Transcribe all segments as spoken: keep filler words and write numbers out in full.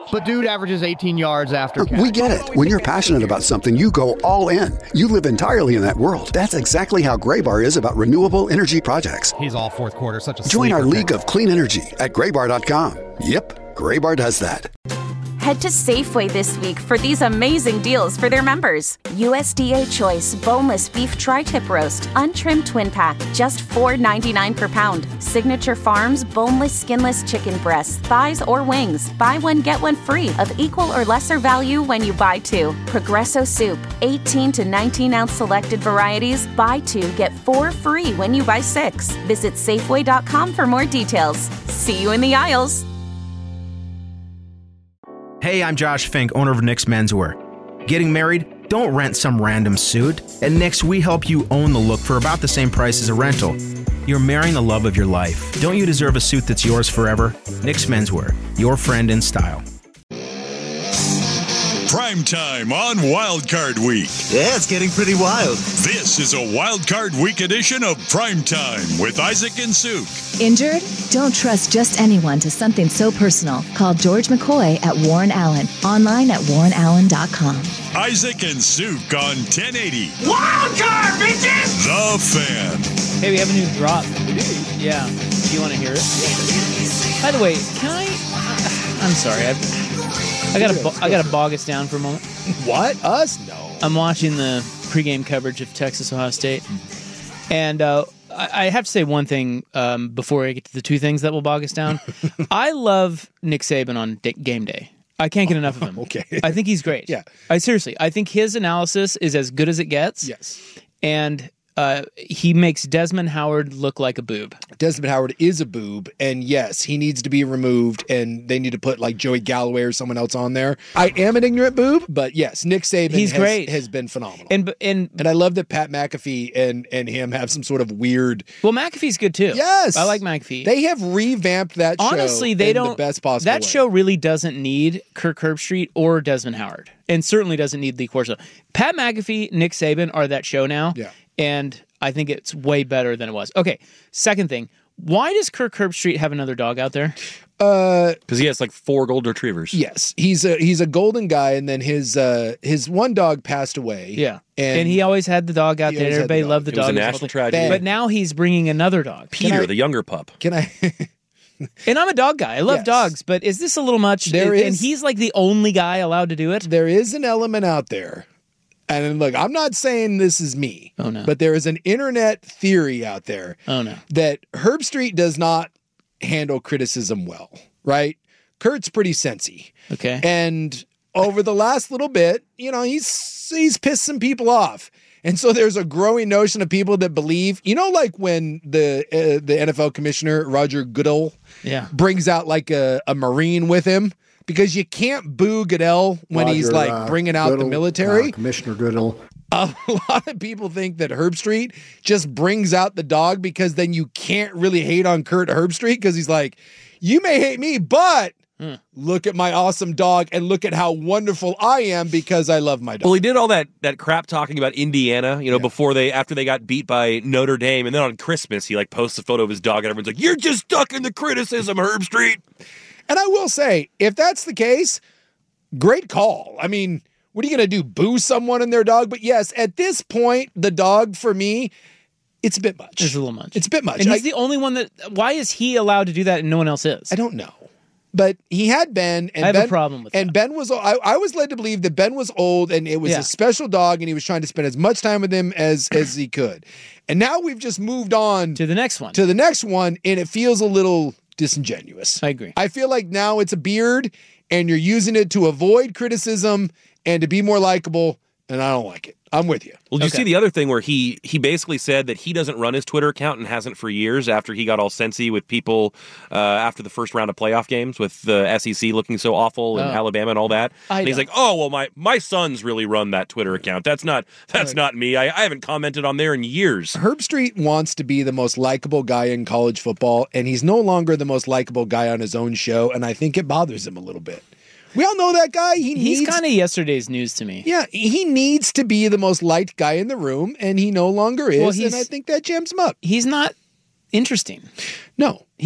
But dude averages eighteen yards after catch. We get it. When you're passionate about something, you go all in. You live entirely in that world. That's exactly how Graybar is about renewable energy projects. He's all fourth quarter, such a Join our sleeper league pick. of clean energy at graybar dot com. Yep, Graybar does that. Head to Safeway this week for these amazing deals for their members. U S D A Choice Boneless Beef Tri-Tip Roast, Untrimmed Twin Pack, just four ninety-nine per pound. Signature Farms Boneless Skinless Chicken Breasts, Thighs, or Wings. Buy one, get one free of equal or lesser value when you buy two. Progresso Soup, eighteen to nineteen ounce selected varieties. Buy two, get four free when you buy six. Visit Safeway dot com for more details. See you in the aisles. Hey, I'm Josh Fink, owner of Nick's Menswear. Getting married? Don't rent some random suit. At Nick's, we help you own the look for about the same price as a rental. You're marrying the love of your life. Don't you deserve a suit that's yours forever? Nick's Menswear, your friend in style. Prime time on Wildcard Week. Yeah, it's getting pretty wild. This is a Wildcard Week edition of Prime Time with Isaac and Suk. Injured? Don't trust just anyone to something so personal. Call George McCoy at Warren Allen. Online at warren allen dot com. Isaac and Suk on ten eighty. Wildcard, bitches! The Fan. Hey, we have a new drop. Yeah. Do you want to hear it? By the way, can I... I'm sorry. I've... I gotta, I gotta bog us down for a moment. What? Us? No. I'm watching the pregame coverage of Texas Ohio State, and uh, I, I have to say one thing um, before I get to the two things that will bog us down. I love Nick Saban on d- game day. I can't get enough of him. Okay. I think he's great. Yeah. I seriously, I think his analysis is as good as it gets. Yes. And uh, he makes Desmond Howard look like a boob. Desmond Howard is a boob, and yes, he needs to be removed, and they need to put like Joey Galloway or someone else on there. I am an ignorant boob, but yes, Nick Saban He's has, great. has been phenomenal. And and and I love that Pat McAfee and, and him have some sort of weird... Well, McAfee's good too. Yes. I like McAfee. They have revamped that show Honestly, they in don't, the best possible That way. show really doesn't need Kirk Herbstreit or Desmond Howard, and certainly doesn't need Lee Corso. Pat McAfee, Nick Saban are that show now, yeah. and I think it's way better than it was. Okay, second thing. Why does Kirk Herbstreit have another dog out there? Uh, because he has like four golden retrievers. Yes, he's a he's a golden guy, and then his uh, his one dog passed away. Yeah, and, and he always had the dog out He there. always had the Everybody dog. loved the It dog. was a national tragedy. But now he's bringing another dog. Peter, I- the younger pup. Can I? And I'm a dog guy. I love Yes. dogs, but is this a little much? There and, is- and he's like the only guy allowed to do it. There is an element out there. And look, I'm not saying this is me. Oh, no. But there is an internet theory out there Oh no. that Herbstreit does not handle criticism well, right? Kurt's pretty sensy. Okay. And over the last little bit, you know, he's he's pissed some people off. And so there's a growing notion of people that believe, you know, like when the uh, the N F L commissioner, Roger Goodell, Yeah. brings out like a, a Marine with him, because you can't boo Goodell when he's Roger, like uh, bringing out Goodell, the military. uh, Commissioner Goodell. A lot of people think that Herbstreit just brings out the dog because then you can't really hate on Kurt Herbstreit because he's like, you may hate me, but Hmm. look at my awesome dog and look at how wonderful I am because I love my dog. Well, he did all that that crap talking about Indiana, you know, Yeah. before they after they got beat by Notre Dame, and then on Christmas he like posts a photo of his dog, and everyone's like, "You're just stuck in the criticism, Herbstreit." And I will say, if that's the case, great call. I mean, what are you going to do? Boo someone and their dog? But yes, at this point, the dog for me, it's a bit much. It's a little much. It's a bit much. And he's I, the only one that. Why is he allowed to do that and no one else is? I don't know. But he had Ben, and I have Ben, a problem with and that. Ben was. I, I was led to believe that Ben was old, and it was Yeah. a special dog, and he was trying to spend as much time with him as as he could. And now we've just moved on to the next one. To the next one, and it feels a little disingenuous. I agree. I feel like now it's a beard, and you're using it to avoid criticism and to be more likable, and I don't like it. I'm with you. Well, did Okay. you see the other thing where he he basically said that he doesn't run his Twitter account and hasn't for years after he got all sensy with people uh, after the first round of playoff games with the S E C looking so awful and Oh. Alabama and all that. I and he's don't. like, "Oh, well, my my sons really run that Twitter account. That's not that's Right. not me. I, I haven't commented on there in years." Herbstreit wants to be the most likable guy in college football, and he's no longer the most likable guy on his own show, and I think it bothers him a little bit. We all know that guy. He He's needs, kind of yesterday's news to me. yeah, he needs to be the most liked guy in the room, and he no longer is, Well, and he's- I think that jams him up. He's not interesting. No. He doesn't.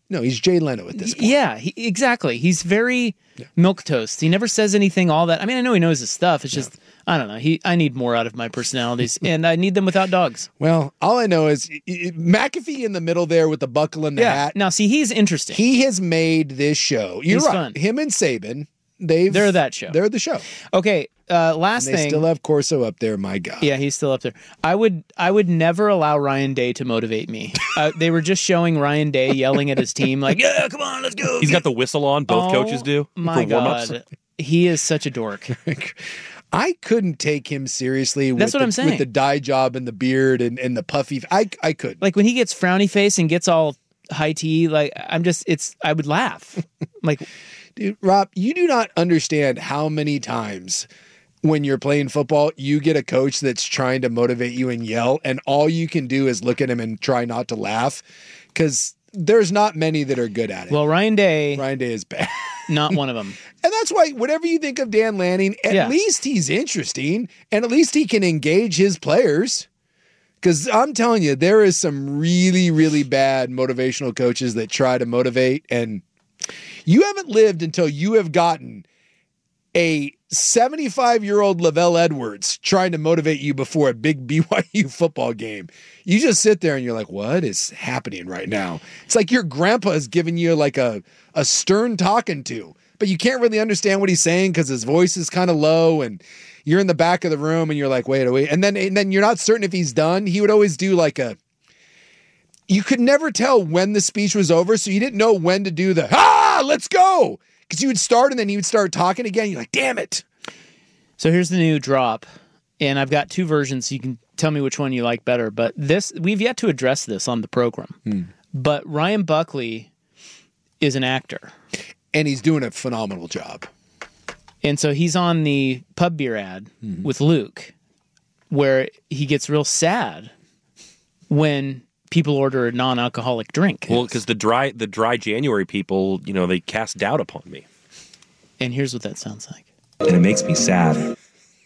No, he's Jay Leno at this point. Yeah, he, exactly. He's very yeah. milquetoast. He never says anything all that. I mean, I know he knows his stuff. It's just, yeah. I don't know. He, I need more out of my personalities, and I need them without dogs. Well, all I know is McAfee in the middle there with the buckle and the yeah. hat. Now, see, he's interesting. He has made this show. You're he's right. Fun. Him and Saban, they've they're that show. They're the show. Okay. Uh, last and they thing, still have Corso up there. My God, yeah, he's still up there. I would, I would never allow Ryan Day to motivate me. uh, they were just showing Ryan Day yelling at his team, like, "Yeah, come on, let's go." He's got the whistle on. Both oh, coaches do my for warm-ups. God, he is such a dork. I couldn't take him seriously. That's with what the, I'm saying. With the dye job and the beard and, and the puffy, I I could like when he gets frowny face and gets all high tea. Like I'm just, it's I would laugh. Like, dude, Rob, you do not understand how many times when you're playing football, you get a coach that's trying to motivate you and yell, and all you can do is look at him and try not to laugh, because there's not many that are good at it. Well, Ryan Day, Ryan Day is bad. Not one of them. And that's why whatever you think of Dan Lanning, at yeah. least he's interesting, and at least he can engage his players. Because I'm telling you, there is some really, really bad motivational coaches that try to motivate, and you haven't lived until you have gotten a seventy-five-year-old Lavelle Edwards trying to motivate you before a big B Y U football game. You just sit there and you're like, what is happening right now? It's like your grandpa is giving you like a, a stern talking to, but you can't really understand what he's saying because his voice is kind of low, and you're in the back of the room and you're like, wait, wait. And then, and then you're not certain if he's done. He would always do like a, you could never tell when the speech was over, so you didn't know when to do the, ah, let's go. Because you would start and then he would start talking again. You're like, damn it. So here's the new drop, and I've got two versions, so you can tell me which one you like better. But this, we've yet to address this on the program. Hmm. But Ryan Buckley is an actor. And he's doing a phenomenal job. And so he's on the pub beer ad mm-hmm. with Luke, where he gets real sad when people order a non-alcoholic drink. Well, because the dry the dry January people, you know, they cast doubt upon me. And here's what that sounds like. And it makes me sad.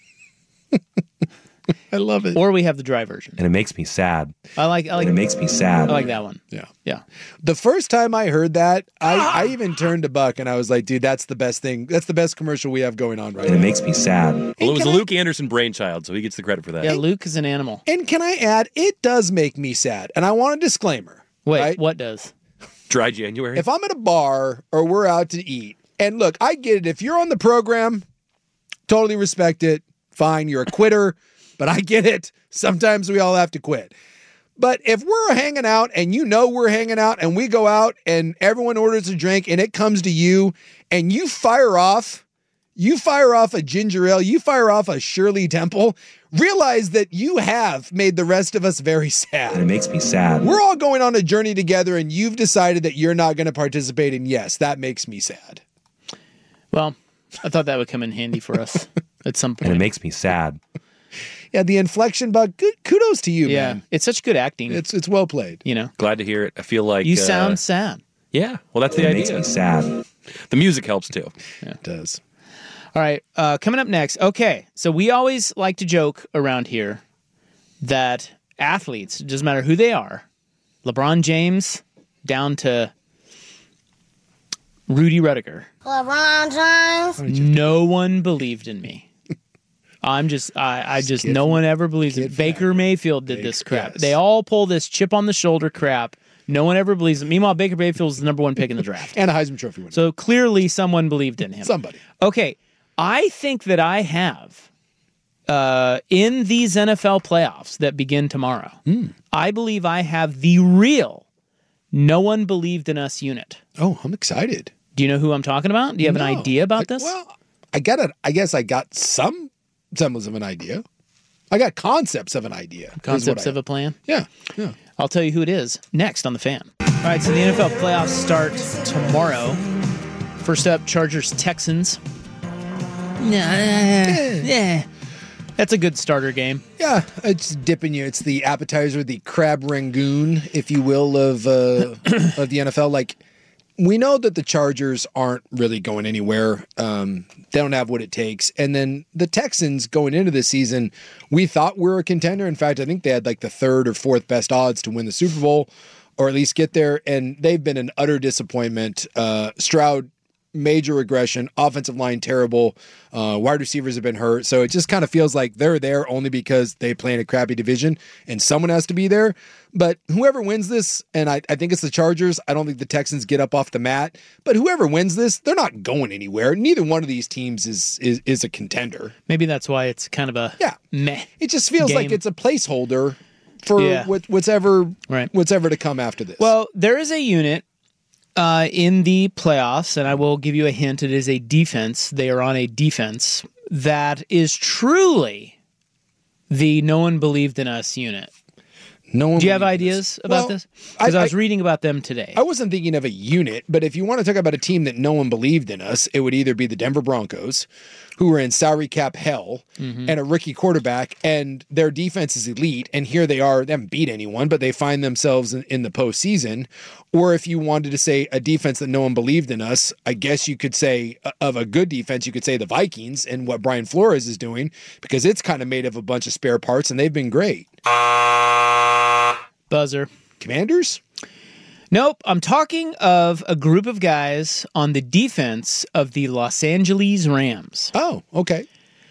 I love it. Or we have the dry version. And it makes me sad. I like I like and it makes me sad. I like that one. Yeah. Yeah. The first time I heard that, I, I even turned to Buck and I was like, dude, that's the best thing. That's the best commercial we have going on right and now. And it makes me sad. Well, it was a Luke Anderson brainchild, so he gets the credit for that. Yeah, Luke is an animal. And can I add, it does make me sad. And I want a disclaimer. Wait, right? What does? Dry January? If I'm at a bar or we're out to eat, and look, I get it. If you're on the program, totally respect it. Fine, you're a quitter, but I get it. Sometimes we all have to quit. But if we're hanging out and you know we're hanging out and we go out and everyone orders a drink and it comes to you and you fire off, you fire off a ginger ale, you fire off a Shirley Temple, realize that you have made the rest of us very sad. And it makes me sad. We're all going on a journey together and you've decided that you're not going to participate, and yes, that makes me sad. Well, I thought that would come in handy for us at some point. And it makes me sad. Yeah, the inflection, but good kudos to you, yeah, man. It's such good acting. It's it's well played. You know, glad to hear it. I feel like you uh, sound sad. Yeah, well, that's and the it idea. Makes me sad. The music helps too. Yeah. It does. All right, uh, coming up next. Okay, so we always like to joke around here that athletes, it doesn't matter who they are, LeBron James down to Rudy Rudiger. LeBron James. No one believed in me. I'm just, I, I just, no one ever believes it. Baker Mayfield did this crap. They all pull this chip on the shoulder crap. No one ever believes it. Meanwhile, Baker Mayfield is the number one pick in the draft. And a Heisman Trophy winner. So clearly someone believed in him. Somebody. Okay, I think that I have, uh, in these N F L playoffs that begin tomorrow, mm. I believe I have the real no one believed in us unit. Oh, I'm excited. Do you know who I'm talking about? Do you have no. an idea about this? Well, I got it. I guess I got some semblance of an idea. I got concepts of an idea. Concepts of a plan? Yeah, yeah. I'll tell you who it is next on The Fan. All right, so the N F L playoffs start tomorrow. First up, Chargers Texans. Yeah, yeah. That's a good starter game. Yeah, it's dipping you. It's the appetizer, the crab rangoon, if you will, of uh, of the N F L. Like, we know that the Chargers aren't really going anywhere. Um, they don't have what it takes. And then the Texans going into the season, we thought we were a contender. In fact, I think they had like the third or fourth best odds to win the Super Bowl. or at least get there. And they've been an utter disappointment. Uh, Stroud, major regression, offensive line terrible, uh, wide receivers have been hurt. So it just kind of feels like they're there only because they play in a crappy division and someone has to be there. But whoever wins this, and I, I think it's the Chargers, I don't think the Texans get up off the mat, but whoever wins this, they're not going anywhere. Neither one of these teams is is, is a contender. Maybe that's why it's kind of a yeah. meh. It just feels game. like it's a placeholder for Yeah. what, what's ever Right. what's ever to come after this. Well, there is a unit uh, in the playoffs, and I will give you a hint. It is a defense. They are on a defense that is truly the no one believed in us unit. No one Do you have believed ideas this. about Well, this? Because I, I- was reading about them today. I wasn't thinking of a unit, but if you want to talk about a team that no one believed in us, it would either be the Denver Broncos, who are in salary cap hell, Mhm. and a rookie quarterback, and their defense is elite, and here they are, they haven't beat anyone, but they find themselves in, in the postseason. Or if you wanted to say a defense that no one believed in us, I guess you could say uh, of a good defense, you could say the Vikings and what Brian Flores is doing, because it's kind of made of a bunch of spare parts, and they've been great. Buzzer. Commanders? Nope. I'm talking of a group of guys on the defense of the Los Angeles Rams. Oh, okay.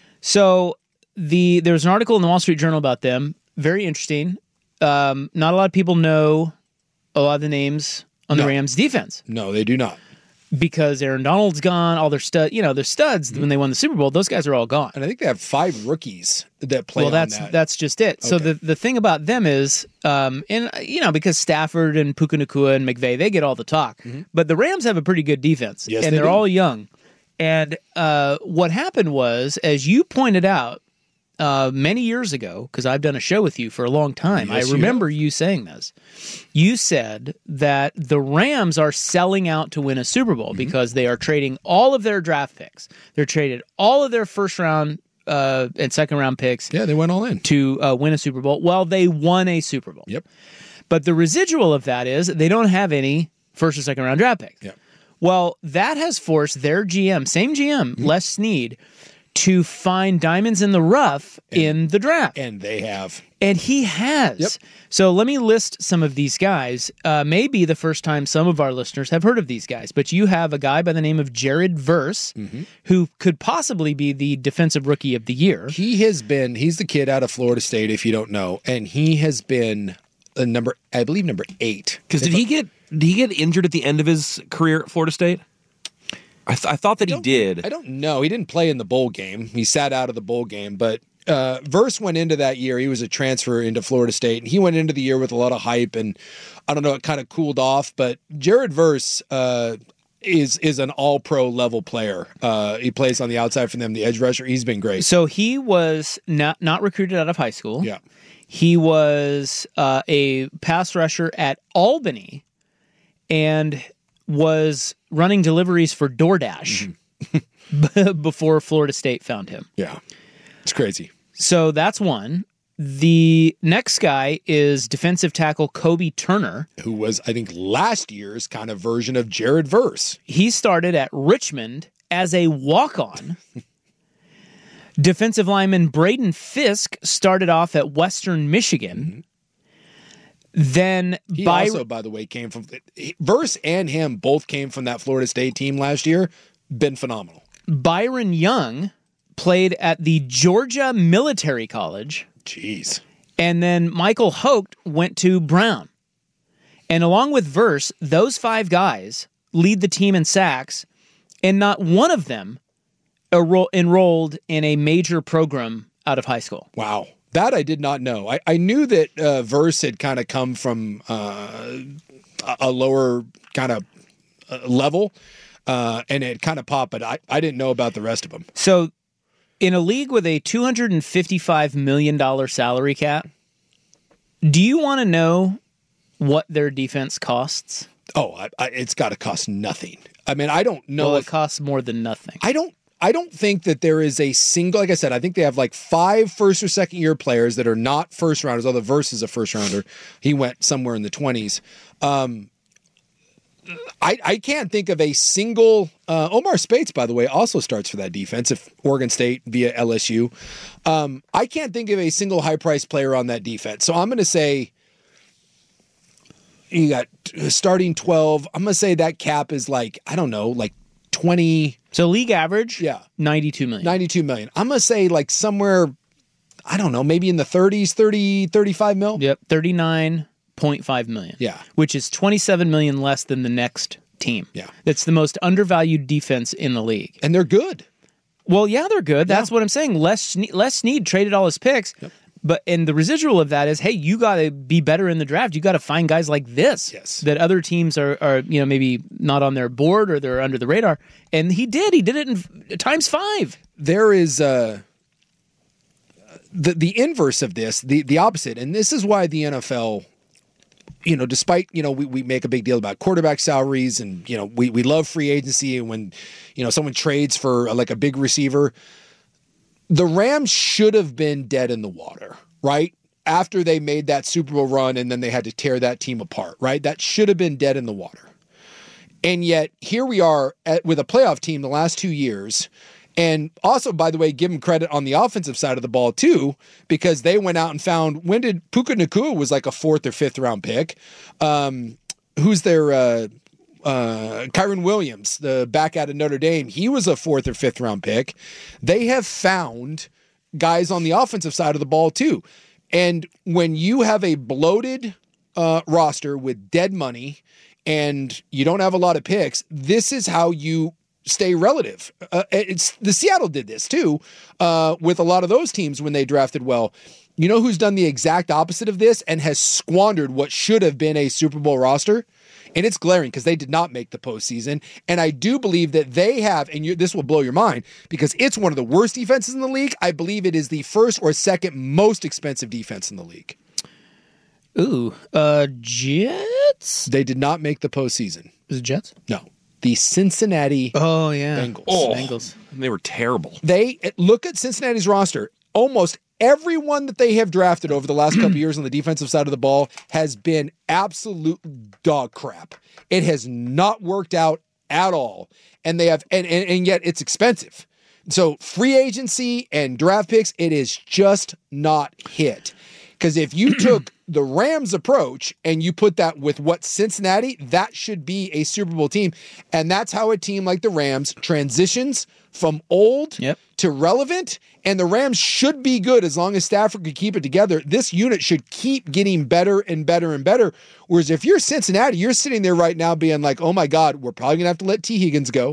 So the there was an article in the Wall Street Journal about them. Very interesting. Um, not a lot of people know a lot of the names on No. the Rams defense No, they do not. because Aaron Donald's gone. All their stud, you know, their studs Mm-hmm. when they won the Super Bowl. Those guys are all gone. And I think they have five rookies that play Well, on that's that. that's just it. So Okay. the the thing about them is, um, and uh, you know, because Stafford and Puka Nacua and McVay, they get all the talk, but the Rams have a pretty good defense, Yes, and they they're do. all young. And uh, what happened was, as you pointed out uh, many years ago, because I've done a show with you for a long time, Yes, I you remember you saying this. You said that the Rams are selling out to win a Super Bowl Mm-hmm. because they are trading all of their draft picks. They're traded all of their first round uh, and second round picks. Yeah, they went all in to uh, win a Super Bowl. Well, they won a Super Bowl. Yep. But the residual of that is they don't have any first or second round draft picks. Yep. Well, that has forced their G M, same G M, Mm-hmm. Les Snead, to find diamonds in the rough in the draft. And they have. And he has. Yep. So let me list some of these guys. Uh, maybe the first time some of our listeners have heard of these guys, but you have a guy by the name of Jared Verse, Mm-hmm. who could possibly be the defensive rookie of the year. He has been, he's the kid out of Florida State, if you don't know, and he has been a number, I believe, number eight. Because did he get did he get injured at the end of his career at Florida State? I, th- I thought that he did. I don't know. He didn't play in the bowl game. He sat out of the bowl game, but uh, Verse went into that year. He was a transfer into Florida State, and he went into the year with a lot of hype, and I don't know, it kind of cooled off, but Jared Verse uh, is is an all-pro level player. Uh, he plays on the outside for them, the edge rusher. He's been great. So he was not not recruited out of high school. Yeah. He was uh, a pass rusher at Albany and was running deliveries for DoorDash Mm-hmm. before Florida State found him. Yeah. It's crazy. So that's one. The next guy is defensive tackle Kobe Turner. Who was, I think, last year's kind of version of Jared Verse. He started at Richmond as a walk-on. Defensive lineman Braden Fisk started off at Western Michigan. Mm-hmm. Then He By- also, by the way, came from he- Verse and him both came from that Florida State team last year. Been phenomenal. Byron Young played at the Georgia Military College. Jeez. And then Michael Hoke went to Brown. And along with Verse, those five guys lead the team in sacks, and not one of them enro- enrolled in a major program out of high school. Wow. That I did not know. I, I knew that uh, Verse had kind of come from uh, a, a lower kind of uh, level, uh, and it kind of popped, but I, I didn't know about the rest of them. So in a league with a two hundred fifty-five million dollars salary cap, do you want to know what their defense costs? Oh, I, I, it's got to cost nothing. I mean, I don't know. Well, if, it costs more than nothing. I don't. I don't think that there is a single, like I said, I think they have like five first or second year players that are not first rounders, although Verse is a first rounder. He went somewhere in the twenties. Um, I, I can't think of a single, uh, Omar Spates, by the way, also starts for that defense, if Oregon State via L S U. Um, I can't think of a single high priced player on that defense. So I'm going to say you got starting twelve. I'm going to say that cap is like, I don't know, like twenty. So league average, yeah, ninety-two million. ninety-two million. I'm going to say like somewhere, I don't know, maybe in the thirties, thirty, thirty-five mil. Yep, thirty-nine point five million. Yeah. Which is twenty-seven million less than the next team. Yeah. That's the most undervalued defense in the league. And they're good. Well, yeah, they're good. That's yeah. what I'm saying. Les, Les Snead traded all his picks. Yep. But and the residual of that is, hey, you got to be better in the draft. You got to find guys like this yes. that other teams are, are, you know, maybe not on their board or they're under the radar. And he did. He did it in times five. There is uh, the the inverse of this, the the opposite, and this is why the N F L, you know, despite you know we, we make a big deal about quarterback salaries and you know we we love free agency and when you know someone trades for like a big receiver. The Rams should have been dead in the water, right? After they made that Super Bowl run and then they had to tear that team apart, right? That should have been dead in the water. And yet here we are at, with a playoff team the last two years. And also, by the way, give them credit on the offensive side of the ball too, because they went out and found, when did Puka Nacua was like a fourth or fifth round pick. Um, who's their, uh, Uh, Kyron Williams, the back out of Notre Dame, he was a fourth or fifth round pick. They have found guys on the offensive side of the ball too. And when you have a bloated uh, roster with dead money and you don't have a lot of picks, this is how you stay relative. Uh, it's the Seattle did this too uh, with a lot of those teams when they drafted well. You know who's done the exact opposite of this and has squandered what should have been a Super Bowl roster? And it's glaring because they did not make the postseason. And I do believe that they have, and you, this will blow your mind, because it's one of the worst defenses in the league. I believe it is the first or second most expensive defense in the league. Ooh, uh, Jets? They did not make the postseason. Is it Jets? No. The Cincinnati oh, yeah. Bengals. Oh, Bengals. They were terrible. They look at Cincinnati's roster. Almost everyone that they have drafted over the last couple of years on the defensive side of the ball has been absolute dog crap. It has not worked out at all. And they have, and, and, and yet it's expensive. So free agency and draft picks, it is just not hit. Because if you took the Rams approach and you put that with what Cincinnati, that should be a Super Bowl team. And that's how a team like the Rams transitions from old yep. to relevant. And the Rams should be good as long as Stafford could keep it together. This unit should keep getting better and better and better. Whereas if you're Cincinnati, you're sitting there right now being like, oh my God, we're probably going to have to let T. Higgins go.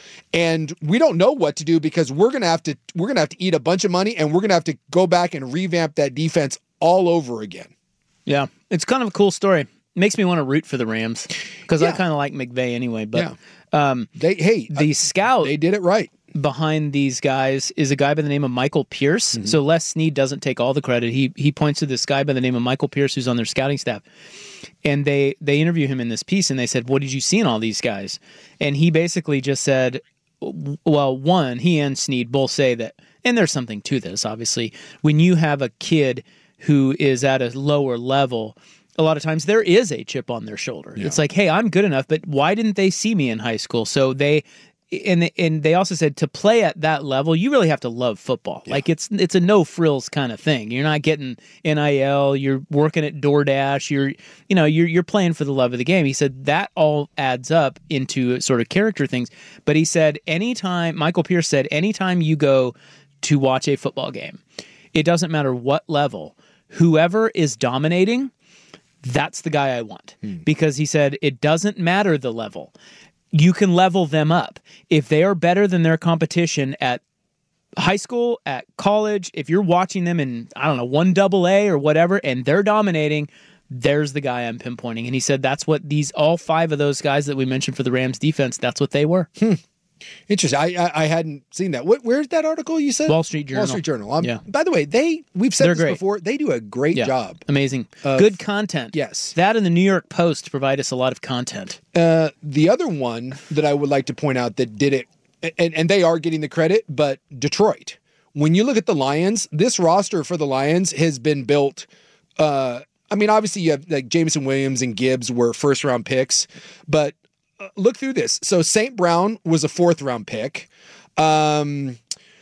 And we don't know what to do because we're going to have to, we're going to have to eat a bunch of money and we're going to have to go back and revamp that defense all over again. Yeah, it's kind of a cool story. Makes me want to root for the Rams because yeah. I kind of like McVay anyway. But yeah. um, they, hey, the uh, scout they did it right behind these guys is a guy by the name of Michael Pierce. Mm-hmm. So Les Snead doesn't take all the credit. He he points to this guy by the name of Michael Pierce who's on their scouting staff, and they they interview him in this piece and they said, "What did you see in all these guys?" And he basically just said, "Well, one, he and Snead both say that, and there's something to this. Obviously, when you have a kid who is at a lower level, a lot of times there is a chip on their shoulder. Yeah. It's like, hey, I'm good enough, but why didn't they see me in high school?" So they, and and they also said to play at that level, you really have to love football. Yeah. Like it's it's a no frills kind of thing. You're not getting N I L. You're working at DoorDash. You're you know you're you're playing for the love of the game. He said that all adds up into sort of character things. But he said anytime Michael Pierce said anytime you go to watch a football game, it doesn't matter what level. Whoever is dominating, that's the guy I want. Hmm. Because he said it doesn't matter the level. You can level them up. If they are better than their competition at high school, at college, if you're watching them in, I don't know, one double A or whatever, and they're dominating, there's the guy I'm pinpointing. And he said that's what these, all five of those guys that we mentioned for the Rams defense, that's what they were. Hmm. Interesting. I, I I hadn't seen that. What, where's that article you said? Wall Street Journal. Wall Street Journal. Um, yeah. By the way, they we've said They're this great. before. They do a great yeah. job. Amazing. Of, Good content. Yes. That and the New York Post provide us a lot of content. Uh, the other one that I would like to point out that did it, and, and they are getting the credit, but Detroit. When you look at the Lions, this roster for the Lions has been built. Uh, I mean, obviously you have like Jameson Williams and Gibbs were first round picks, but Uh, look through this. So Saint Brown was a fourth round pick. Um,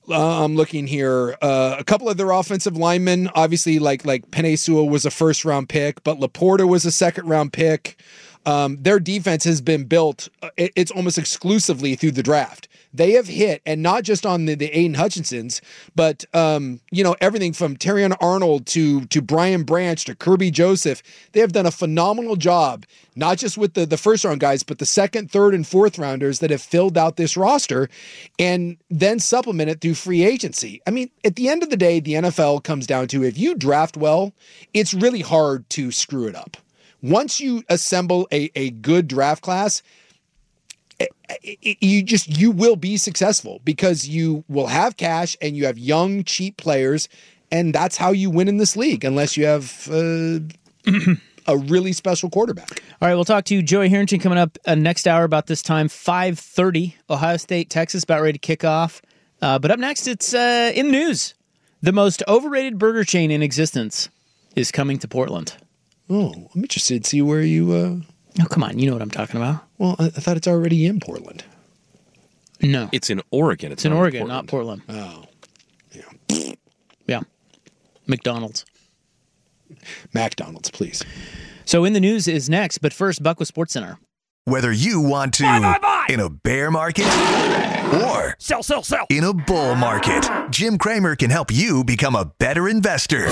Uh, I'm looking here. Uh, a couple of their offensive linemen, obviously, like like Penei Sewell was a first round pick, but Laporta was a second round pick. Um, their defense has been built. Uh, it, it's almost exclusively through the draft. They have hit, and not just on the, the Aiden Hutchinsons, but um, you know, everything from Terrion Arnold to to Brian Branch to Kirby Joseph. They have done a phenomenal job, not just with the, the first round guys, but the second, third, and fourth rounders that have filled out this roster, and then supplement it through free agency. I mean, at the end of the day, the N F L comes down to, if you draft well, it's really hard to screw it up. Once you assemble a, a good draft class, it, it, you just, you will be successful because you will have cash and you have young, cheap players. And that's how you win in this league, unless you have uh, a really special quarterback. All right, we'll talk to Joey Harrington coming up uh, next hour about this time, five thirty, Ohio State, Texas, about ready to kick off. Uh, but up next, it's uh, in the news. The most overrated burger chain in existence is coming to Portland. Oh, I'm interested to see where you... Uh... Oh, come on. You know what I'm talking about. Well, I, I thought it's already in Portland. No. It's in Oregon. It's, it's in Oregon, Portland. Not Portland. Oh. Yeah. Yeah. McDonald's. McDonald's, please. So in the news is next, but first, Buckwood Sports Center. Whether you want to buy, buy, buy. in a bear market or sell, sell, sell in a bull market, Jim Cramer can help you become a better investor.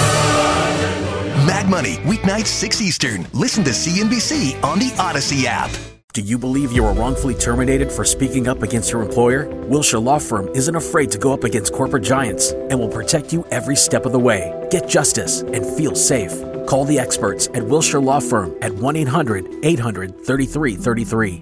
Mad Money, weeknights six Eastern. Listen to C N B C on the Odyssey app. Do you believe you were wrongfully terminated for speaking up against your employer? Wilshire Law Firm isn't afraid to go up against corporate giants and will protect you every step of the way. Get justice and feel safe. Call the experts at Wilshire Law Firm at one eight hundred eight hundred thirty-three thirty-three.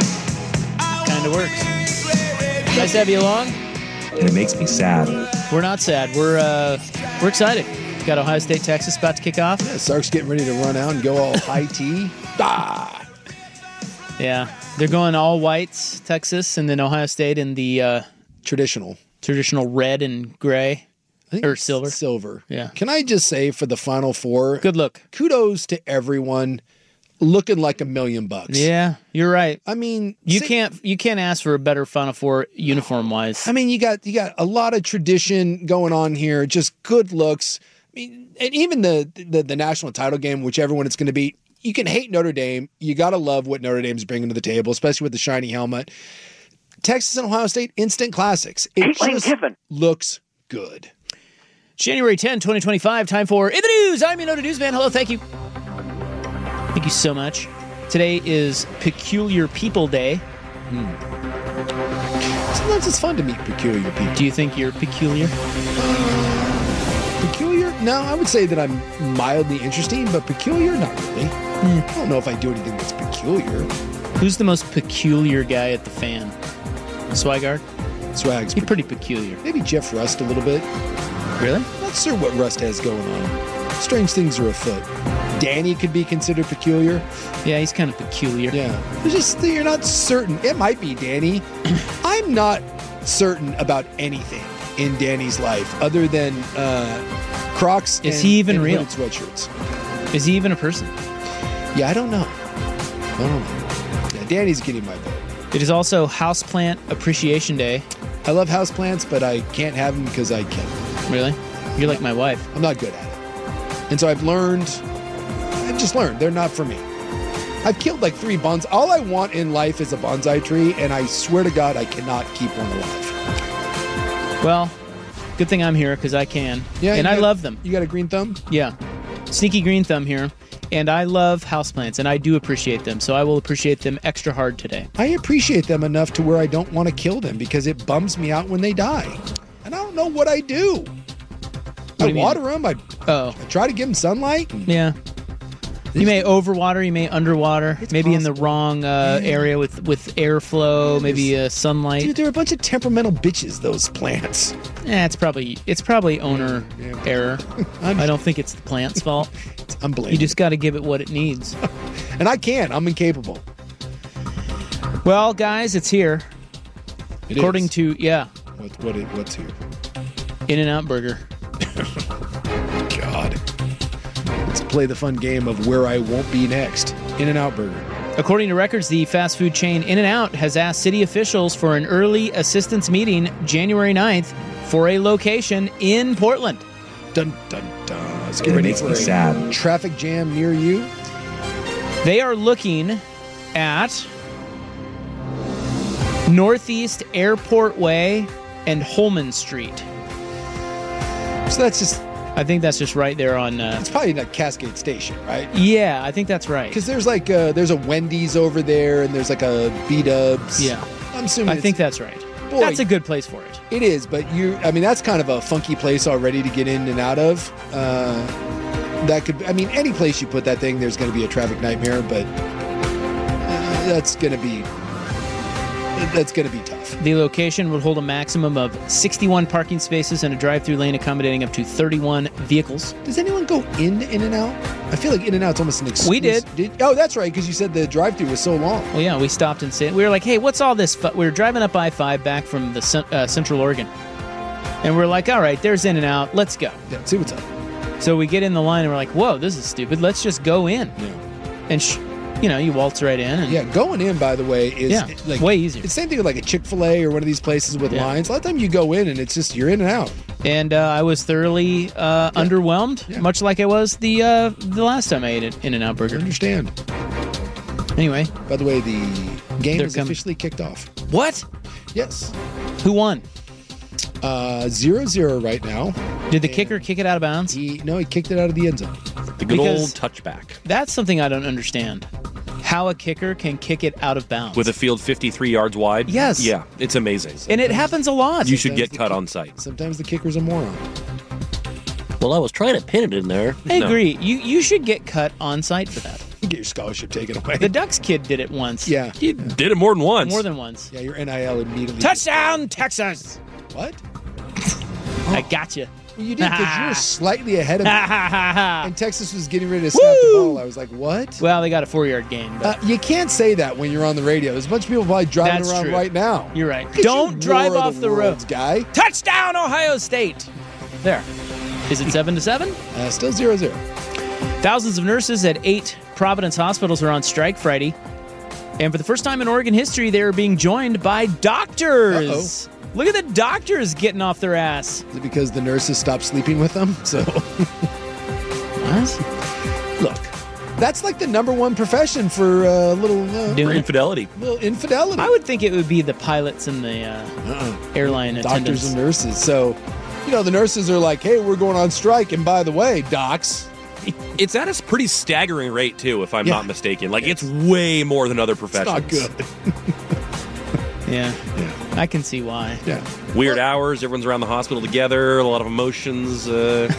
Kind of works. Nice to have you along. And it makes me sad. We're not sad. We're uh, we're excited. Got Ohio State, Texas about to kick off. Yeah, Sark's getting ready to run out and go all high tea. Ah! Yeah, they're going all whites, Texas, and then Ohio State in the uh, traditional, traditional red and gray or silver. Silver. Yeah. Can I just say for the Final Four? Good look. Kudos to everyone looking like a million bucks. Yeah, you're right. I mean, you see, can't you can't ask for a better Final Four uniform wise. I mean, you got you got a lot of tradition going on here. Just good looks. I mean, and even the the, the national title game, whichever one it's going to be. You can hate Notre Dame. You got to love what Notre Dame's bringing to the table, especially with the shiny helmet. Texas and Ohio State, instant classics. It just looks good. January tenth, twenty twenty-five, time for In the News. I'm your Notre Newsman. Hello, thank you. Thank you so much. Today is Peculiar People Day. Hmm. Sometimes it's fun to meet peculiar people. Do you think you're peculiar? Uh, peculiar? No, I would say that I'm mildly interesting, but peculiar? Not really. Mm. I don't know if I do anything that's peculiar. Who's the most peculiar guy at the fan? Swigard? Swag's He's pretty peculiar. Maybe Jeff Rust a little bit. Really? Not sure what Rust has going on. Strange things are afoot. Danny could be considered peculiar. Yeah, he's kind of peculiar. Yeah. It's just you're not certain. It might be Danny. I'm not certain about anything in Danny's life other than uh, Crocs Is and, he even and real? sweatshirts. Is he even a person? Yeah, I don't know. I don't know. Yeah, Danny's getting my vote. It is also Houseplant Appreciation Day. I love houseplants, but I can't have them because I kill them. Really? You're like my wife. I'm not good at it. And so I've learned, I've just learned, they're not for me. I've killed like three bonsai. All I want in life is a bonsai tree, and I swear to God, I cannot keep one alive. Well, good thing I'm here because I can. Yeah, and I got, love them. You got a green thumb? Yeah. Sneaky green thumb here. And I love houseplants, and I do appreciate them, so I will appreciate them extra hard today. I appreciate them enough to where I don't want to kill them because it bums me out when they die. And I don't know what I do. What I do water them. I, oh. I try to give them sunlight. Yeah. You may overwater, you may underwater, it's maybe possible. in the wrong uh, yeah. area with, with airflow, maybe uh, sunlight. Dude, they're a bunch of temperamental bitches, those plants. Yeah, it's probably it's probably owner yeah. error. I don't think it's the plant's fault. It's unbelievable. You just got to give it what it needs. And I can't. I'm incapable. Well, guys, it's here. It According is. to, yeah. What, what, what's here? In-N-Out Burger. God. Let's play the fun game of where I won't be next. In-N-Out Burger. According to records, the fast food chain In-N-Out has asked city officials for an early assistance meeting January ninth for a location in Portland. Dun, dun, dun. Let's get It ready makes for me a sad. traffic jam near you. They are looking at Northeast Airport Way and Holman Street. So that's just... I think that's just right there on... Uh, It's probably like Cascade Station, right? yeah, I think that's right. Because there's like uh, there's a Wendy's over there, and there's like a B-Dubs. Yeah. I'm assuming I it's- think that's right. Boy, That's a good place for it. It is, but you, I mean, that's kind of a funky place already to get in and out of. Uh, that could, I mean, any place you put that thing, there's going to be a traffic nightmare, but uh, that's going to be, that's going to be tough. The location would hold a maximum of sixty-one parking spaces and a drive-through lane accommodating up to thirty-one vehicles. Does anyone go in In and Out? I feel like In and Out's almost an excuse. We did. did. Oh, that's right, because you said the drive-through was so long. Well, yeah, we stopped and said, we were like, hey, what's all this? Fu-? We were driving up I five back from the cen- uh, Central Oregon. And we're like, all right, there's In and Out. Let's go. Yeah, see what's up. So we get in the line and we're like, whoa, this is stupid. Let's just go in. Yeah. And, sh- you know, you waltz right in. And Yeah, going in, by the way, is Yeah, like way easier. It's the same thing with like a Chick-fil-A or one of these places with Yeah. lines. A lot of time you go in and it's just, you're in and out. And uh, I was thoroughly uh, underwhelmed, Yeah. much like I was the uh, the last time I ate an In-N-Out I burger. understand. Anyway, By the way, the game They're is coming. officially kicked off. what? Yes. Who won? Uh, zero zero right now. Did the kicker kick it out of bounds? He no, he kicked it out of the end zone. The good Because- old touchback. That's something I don't understand. How a kicker can kick it out of bounds. With a field fifty-three yards wide? Yes. Yeah, it's amazing. and it happens a lot. You should Sometimes get the cut kick- on site. Sometimes the kicker's a moron. Well, I was trying to pin it in there. I No. agree. You you should get cut on site for that. You get your scholarship taken away. The Ducks kid did it once. yeah. You did it more than once. More than once. Yeah, your N I L immediately. Touchdown, Texas! What? I got you. Well, you did because you were slightly ahead of me. Ha ha ha ha. And Texas was getting ready to snap the Woo! ball. I was like, what? Well, they got a four-yard gain. Uh, But you can't say that when you're on the radio. There's a bunch of people probably driving That's around true. right now. you're right. Look at Don't you, drive war of off the, road, worlds, guy. Touchdown, Ohio State. There. Is it seven to seven? Uh, still zero zero. Thousands of nurses at eight Providence hospitals are on strike Friday. And for the first time in Oregon history, they are being joined by doctors. Uh-oh. Look at the doctors getting off their ass. Is it because the nurses stopped sleeping with them? So, What? look, that's like the number one profession for a uh, little, uh, For Doing it. infidelity. little infidelity. I would think it would be the pilots and the uh, Uh-uh. airline Doctors attendants. and nurses. So, you know, the nurses are like, hey, we're going on strike. And by the way, docs, It's at a pretty staggering rate, too, if I'm Yeah. not mistaken. Like, it's way more than other it's professions. not good. Yeah. Yeah. I can see why. Yeah. Weird hours, everyone's around the hospital together, a lot of emotions. Uh,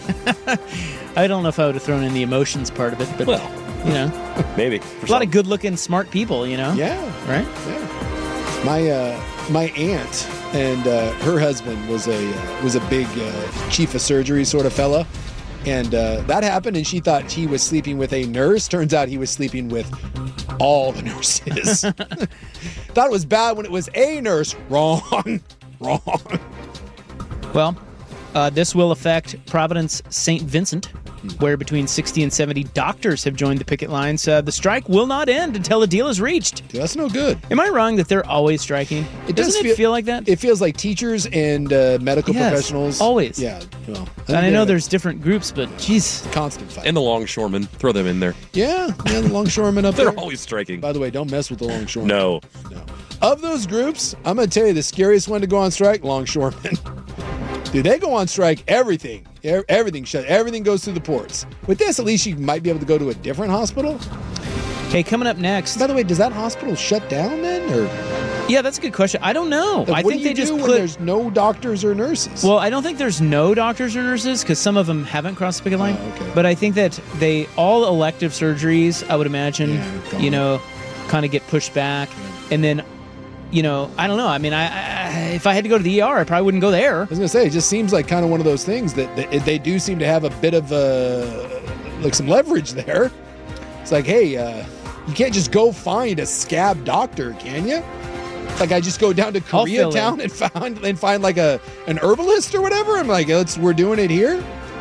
I don't know if I would have thrown in the emotions part of it, but, well, you know, maybe. a lot of good-looking, smart people, you know? Yeah. Right? Yeah. My uh, my aunt and uh, her husband was a uh, was a big uh, chief of surgery sort of fella, and uh, that happened. And she thought he was sleeping with a nurse. Turns out he was sleeping with all the nurses. Thought it was bad when it was a nurse. Wrong, wrong. Well, uh, this will affect Providence Saint Vincent, where between sixty and seventy doctors have joined the picket lines. Uh, the strike will not end until a deal is reached. Dude, that's no good. Am I wrong that they're always striking? It does Doesn't feel, it feel like that? It feels like teachers and uh, medical Yes, professionals. always. Yeah. Well, And I know yeah, there's different groups, but geez. constant fight. And the longshoremen, throw them in there. Yeah, yeah, the longshoremen up They're there. always striking. By the way, don't mess with the longshoremen. No. No. Of those groups, I'm going to tell you the scariest one to go on strike, longshoremen. Dude, they go on strike, everything. E- Everything shut. Everything goes through the ports. With this, at least you might be able to go to a different hospital. Hey, coming up next. By the way, does that hospital shut down then? Or Yeah, that's a good question. I don't know. like, I what think do you they just do when put. there's no doctors or nurses? Well, I don't think there's no doctors or nurses because some of them haven't crossed the picket line. Oh, okay. But I think that they all elective surgeries, I would imagine, Yeah, gone. you know, kind of get pushed back, and then, you know, I don't know. I mean, I, I if I had to go to the E R, I probably wouldn't go there. I was going to say, it just seems like kind of one of those things that, that they do seem to have a bit of uh, like some leverage there. It's like, hey, uh, you can't just go find a scab doctor, can you? Like I just go down to I'll fill Koreatown and find and find like a an herbalist or whatever. I'm like, let's we're doing it here.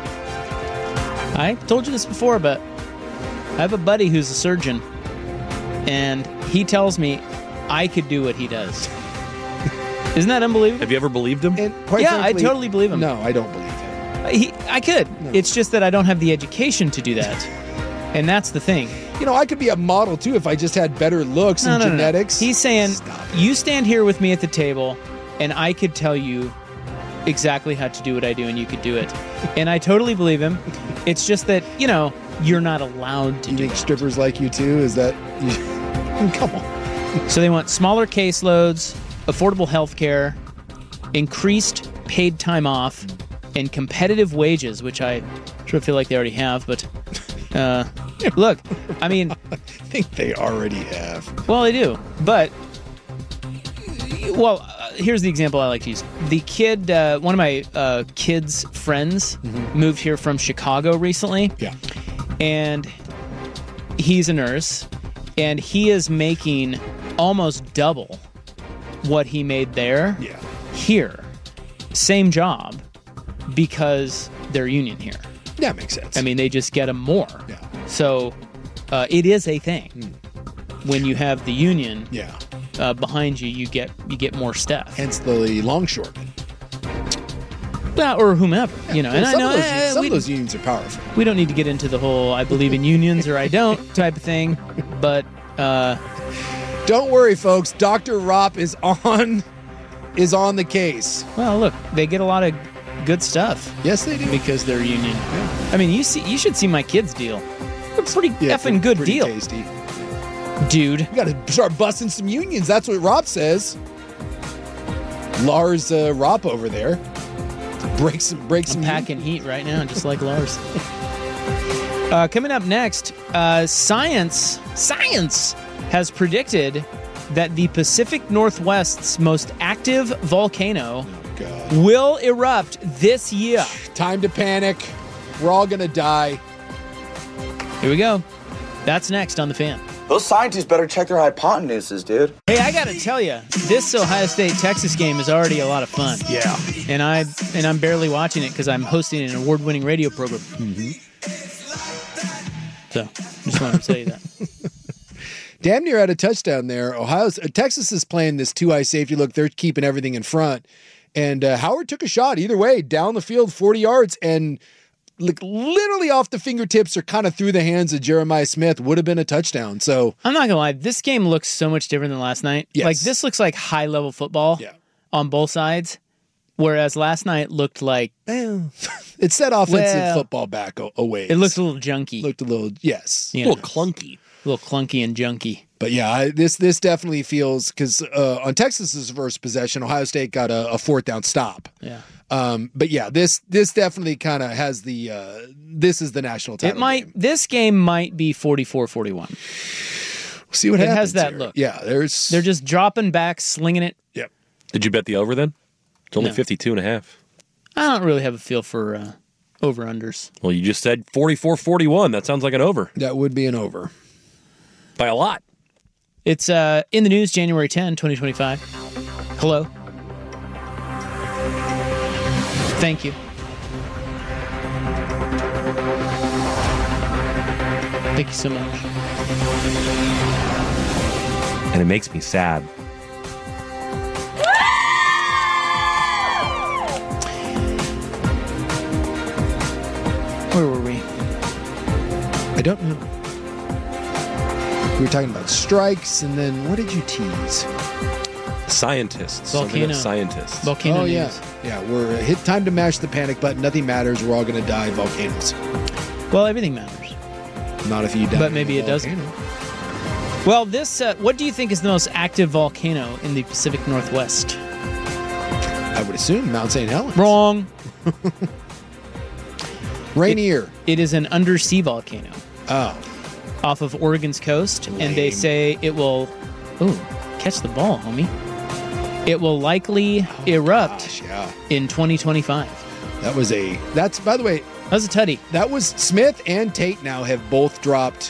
I told you this before, but I have a buddy who's a surgeon, and he tells me I could do what he does. Isn't that unbelievable? Have you ever believed him? And quite yeah, frankly, I totally believe him. No, I don't believe him. He, I could. No. It's just that I don't have the education to do that. And that's the thing. You know, I could be a model, too, if I just had better looks No, and no, no, no. genetics. He's saying, you stand here with me at the table, and I could tell you exactly how to do what I do, and you could do it. And I totally believe him. It's just that, you know, you're not allowed to you do think it. strippers like you, too? Is that... Come on. So they want smaller caseloads, affordable health care, increased paid time off, and competitive wages, which I sort of feel like they already have, but... Uh, look, I mean... I think they already have. Well, they do, but... Well, uh, here's the example I like to use. The kid, uh, one of my uh, kids' friends mm-hmm. moved here from Chicago recently. Yeah. And he's a nurse, and he is making almost double what he made there yeah. here. Same job, because they're union here. Yeah, makes sense. I mean, they just get them more. Yeah. So uh, it is a thing. Mm. When you have the union yeah. uh, behind you, you get you get more stuff. Hence the longshoremen. Well, or whomever, you know. Well, and I some know of those, uh, some we, of those unions are powerful. We don't need to get into the whole I believe in unions or I don't type of thing, but uh, don't worry, folks. Doctor Ropp is on is on the case. Well, look, they get a lot of good stuff. Yes, they do. Because they're union. Yeah. I mean, you see, you should see my kids' deal. It's a pretty yeah, effing pretty, good pretty deal, tasty. dude. You got to start busting some unions. That's what Ropp says. Lars uh, Ropp over there. Break some, break some. I'm packing heat right now, just like Lars. uh, coming up next, uh, science, science has predicted that the Pacific Northwest's most active volcano oh, will erupt this year. Time to panic. We're all gonna die. Here we go. That's next on The Fan. Those scientists better check their hypotenuses, dude. Hey, I gotta tell you, this Ohio State-Texas game is already a lot of fun. Yeah. And, I, and I'm barely watching it because I'm hosting an award-winning radio program. Mm-hmm. So, just wanted to tell you that. Damn near had a touchdown there. Ohio's uh, Texas is playing this two-eye safety look. They're keeping everything in front. And uh, Howard took a shot either way, down the field, forty yards, and like literally off the fingertips or kind of through the hands of Jeremiah Smith would have been a touchdown. So I'm not gonna lie, this game looks so much different than last night. Yes. Like this looks like high level football yeah. on both sides, whereas last night looked like well, it set offensive well, football back a, a ways. It looked a little junky. Looked a little yes, you a little know, clunky, a little clunky and junky. But yeah, I, this this definitely feels because uh, on Texas's first possession, Ohio State got a, a fourth down stop. Yeah. Um, but yeah, this this definitely kind of has the uh, this is the national title. It might game. This game might be forty-four forty-one. We'll see what it happens. It has that here. look. Yeah, there's they're just dropping back, slinging it. Yep. Did you bet the over then? It's only No. fifty-two and a half. I don't really have a feel for uh, over unders. Well, you just said forty-four forty-one. That sounds like an over. That would be an over by a lot. It's uh, in the news, January tenth, twenty twenty-five. Hello. Thank you. Thank you so much. And it makes me sad. Where were we? I don't know. We were talking about strikes, and then what did you tease? Scientists. Something Volcano. about scientists. Volcano oh, news. yeah. Yeah, we're hit time to mash the panic button. Nothing matters. We're all going to die. Volcanoes. Well, everything matters. Not if you die. But maybe it doesn't. Well, this, uh, what do you think is the most active volcano in the Pacific Northwest? I would assume Mount Saint Helens. Wrong. Rainier. It, it is an undersea volcano. Oh. Off of Oregon's coast. Lame. And they say it will, ooh, catch the ball, homie. It will likely oh, erupt gosh, yeah. in twenty twenty-five. That was a, that's, by the way, that was a tutty. That was Smith and Tate now have both dropped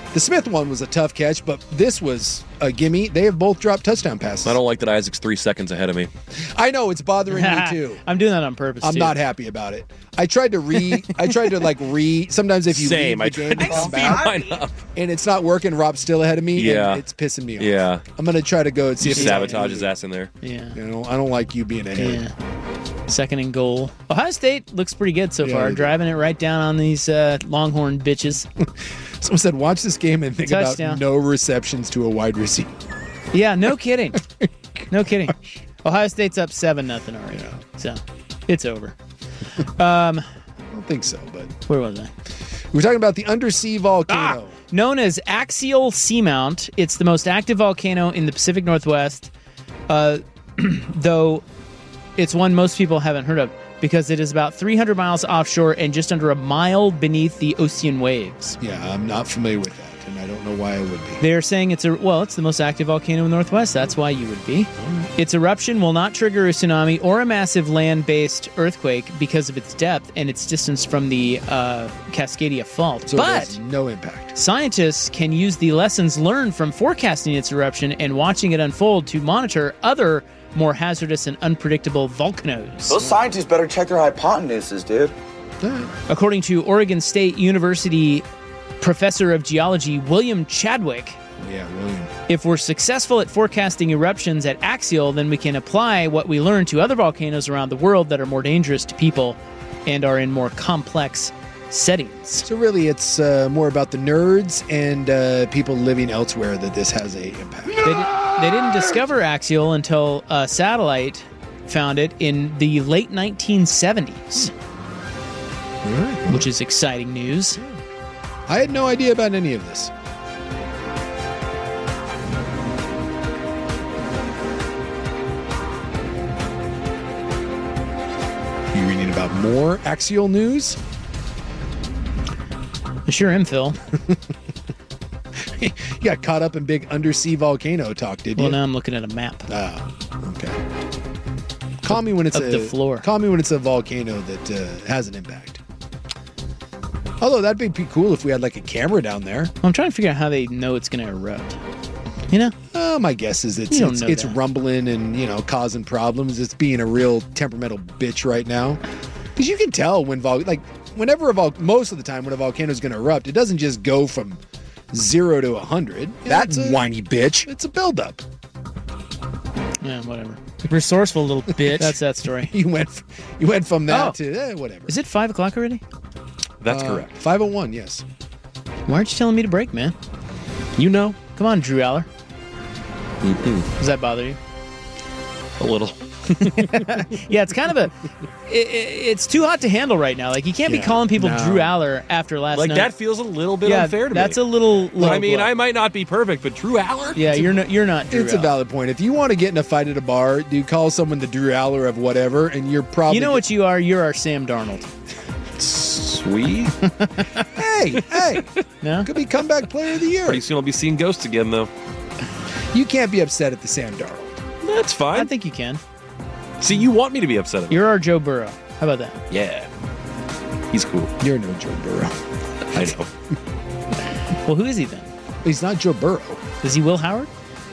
The Smith one was a tough catch, but this was a gimme. They have both dropped touchdown passes. I don't like that Isaac's three seconds ahead of me. I know, it's bothering me too. I'm doing that on purpose, I'm too. not happy about it. I tried to re I tried to like re sometimes if you Same. leave the I game tried to to come speed back, mine up. and it's not working, Rob's still ahead of me, Yeah. and it's pissing me off. Yeah. I'm gonna try to go and see You if it's sabotage his ass in there. Yeah. You know, I don't like you being ahead. Yeah. Second and goal. Ohio State looks pretty good so Yeah, far, they do. driving it right down on these uh, Longhorn bitches. Someone said, watch this game and think Touchdown. about no receptions to a wide receiver. Yeah, no kidding. No kidding. Ohio State's up seven nothing already. So it's over. Um, I don't think so, but where was I? we were talking about the undersea volcano. Ah, known as Axial Seamount, it's the most active volcano in the Pacific Northwest, uh, though it's one most people haven't heard of because it is about three hundred miles offshore and just under a mile beneath the ocean waves. Yeah, I'm not familiar with that, and I don't know why I would be. They're saying it's a well, it's the most active volcano in the Northwest. That's why you would be. Its eruption will not trigger a tsunami or a massive land-based earthquake because of its depth and its distance from the uh, Cascadia Fault. So but there's no impact. scientists can use the lessons learned from forecasting its eruption and watching it unfold to monitor other more hazardous and unpredictable volcanoes. Those scientists better check their hypotenuses, dude. According to Oregon State University professor of geology William Chadwick, Yeah, William. if we're successful at forecasting eruptions at Axial, then we can apply what we learn to other volcanoes around the world that are more dangerous to people and are in more complex settings. So really, it's uh, more about the nerds and uh, people living elsewhere that this has a impact. They, di- they didn't discover Axial until a satellite found it in the late nineteen seventies, which is exciting news. I had no idea about any of this. You reading about more Axial news? I sure am, Phil. You got caught up in big undersea volcano talk, did you? Well, now I'm looking at a map. Oh, okay. Call me when it's Of a the floor. Call me when it's a volcano that uh, has an impact. Although that'd be pretty cool if we had like a camera down there. I'm trying to figure out how they know it's going to erupt. You know? Uh, my guess is it's You don't it's, know it's that. rumbling and you know causing problems. It's being a real temperamental bitch right now. Because you can tell when vol like whenever a vol most of the time when a volcano is going to erupt, it doesn't just go from zero to a hundred. That whiny bitch. It's a buildup. Yeah, whatever. Resourceful little bitch. That's that story. You went f- you went from that Oh. to eh, whatever. Is it five o'clock already? That's Uh, correct. five oh one. Yes. Why aren't you telling me to break, man? You know. Come on, Drew Aller. Mm-hmm. Does that bother you? A little. Yeah, it's kind of a. It, it- it's too hot to handle right now. Like you can't be Yeah, calling people no. Drew Aller after last Like night. that feels a little bit Yeah, unfair to that's me. a little. low I mean, blow. I might not be perfect, but Drew Aller. Yeah, you're not. You're not. Drew It's a Aller. valid point. If you want to get in a fight at a bar, you call someone the Drew Aller of whatever, and you're probably You know what you are? You're our Sam Darnold. Sweet. Hey, hey, no, could be comeback player of the year. Pretty soon I'll be seeing ghosts again, though. You can't be upset at the Sam Darnold. That's fine. I think you can. See, you want me to be upset at You're our Joe Burrow. How about that? Yeah. He's cool. You're no Joe Burrow. I know. Well, who is he then? He's not Joe Burrow. Is he Will Howard?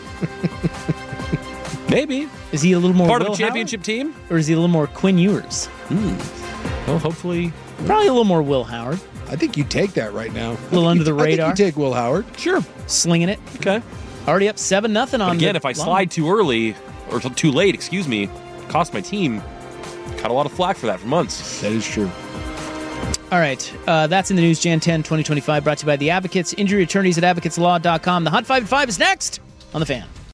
Maybe. Is he a little more Part Will of a championship team? Howard? Or is he a little more Quinn Ewers? Hmm. Well, hopefully. Probably a little more Will Howard. I think you take that right now. A little under the I think radar. you take Will Howard. Sure. Slinging it. Okay. Already up seven nothing on. But again, the if I long- slide too early, or t- too late, excuse me, cost my team, got a lot of flack for that for months. That is true. All right, uh, that's in the news. Jan tenth, twenty twenty-five, brought to you by the Advocates, injury attorneys at advocates law dot com. The Hot Five at Five is next on the Fan.